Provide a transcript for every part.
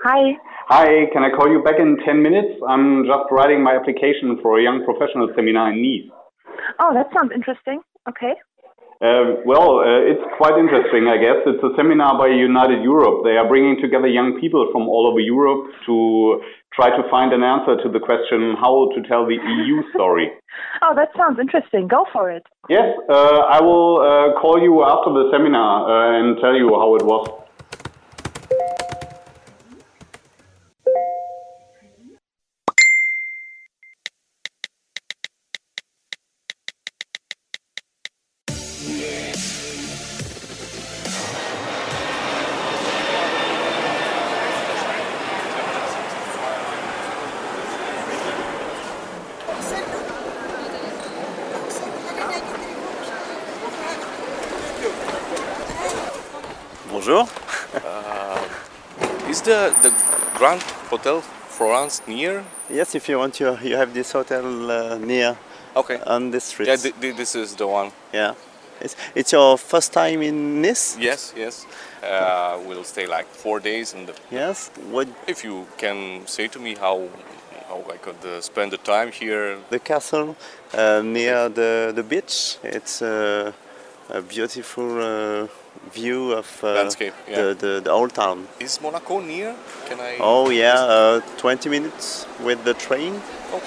Hi. Hi, can I call you back in 10 minutes? I'm just writing my application for a young professional seminar in Nice. Oh, that sounds interesting. Okay. It's quite interesting, I guess. It's a seminar by United Europe. They are bringing together young people from all over Europe to try to find an answer to the question how to tell the EU story. Oh, that sounds interesting. Go for it. Yes, I will call you after the seminar and tell you how it was. Bonjour. Is the Grand Hotel Florence near? Yes, if you want, you have this hotel near Okay. on this street. Yeah, this is the one. Yeah. It's your first time in Nice? Yes. We'll stay like 4 days in the. Yes. What? If you can say to me how I could spend the time here. The castle near the beach. It's a beautiful view of Landscape, yeah. the old town. Is Monaco near? Can I? Oh yeah, 20 minutes with the train. Oh.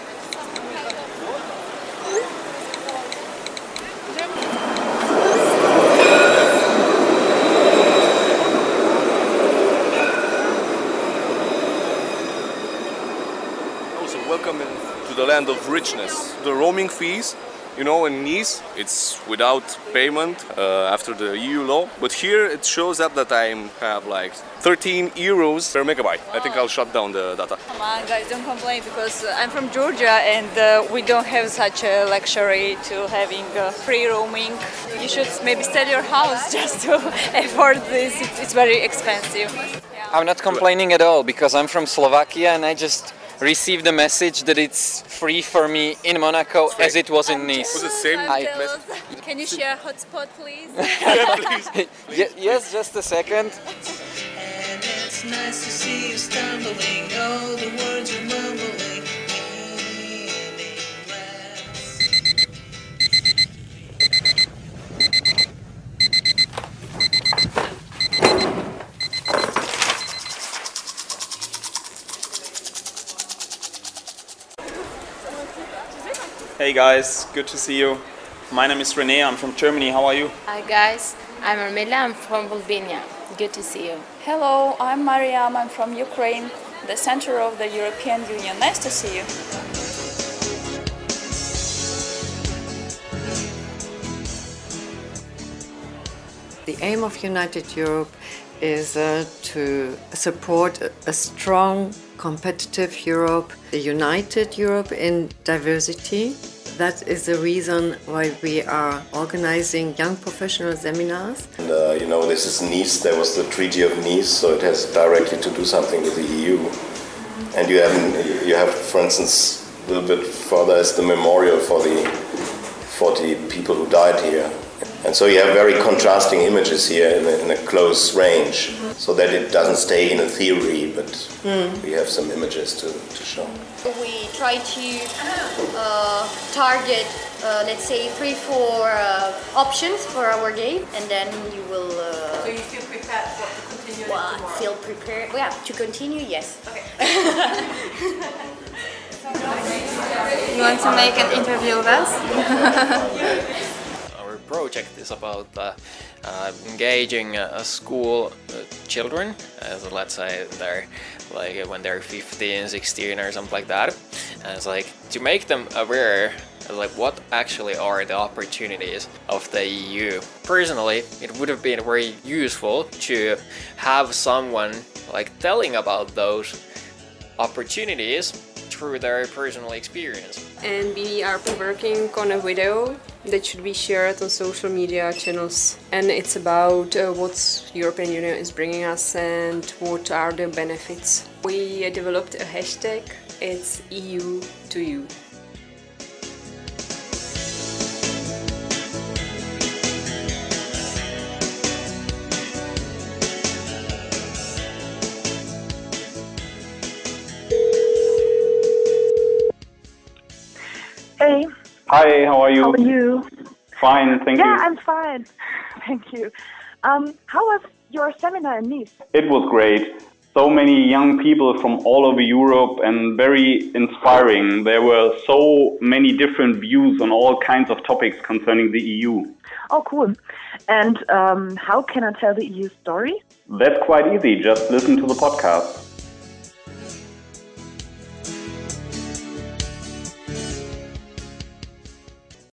Also, welcome to the land of richness. The roaming fees. You know, in Nice, it's without payment after the EU law. But here it shows up that I have like 13 euros per megabyte. I think I'll shut down the data. Come on, guys, don't complain because I'm from Georgia and we don't have such a luxury to having free roaming. You should maybe sell your house just to afford this. It's very expensive. Yeah. I'm not complaining at all because I'm from Slovakia and I just received a message that it's free for me in Monaco as it was in Nice. Was it the same message? Can you share a hotspot, please? Yes, just a second. And it's nice to see you stumbling, all the words you're mumbling. Hey guys, good to see you. My name is Rene, I'm from Germany, how are you? Hi guys, I'm Armela, I'm from Albania. Good to see you. Hello, I'm Mariam, I'm from Ukraine, the center of the European Union. Nice to see you. The aim of United Europe is to support a strong, competitive Europe, a united Europe in diversity. That is the reason why we are organizing young professional seminars. And, this is Nice, there was the Treaty of Nice, so it has directly to do something with the EU. And you have, for instance, a little bit further is the memorial for the 40 people who died here. And so you have very contrasting images here in a close range, so that it doesn't stay in a theory, but we have some images to show. We try to target, let's say, 3-4 options for our game, and then you will... So you feel prepared to continue tomorrow? Feel prepared? Yeah, to continue, yes. Okay. You want to make an interview with us? Project is about engaging school children, as let's say they're like when they're 15, 16 or something like that, and it's like to make them aware like what actually are the opportunities of the EU. Personally, it would have been very useful to have someone like telling about those opportunities through their personal experience. And we are working on a video that should be shared on social media channels, and it's about what European Union is bringing us and what are the benefits. We developed a hashtag, it's EU to you. Hi, how are you? How are you? Fine, thank you. Yeah, I'm fine. Thank you. How was your seminar in Nice? It was great. So many young people from all over Europe and very inspiring. There were so many different views on all kinds of topics concerning the EU. Oh, cool. And how can I tell the EU story? That's quite easy. Just listen to the podcast.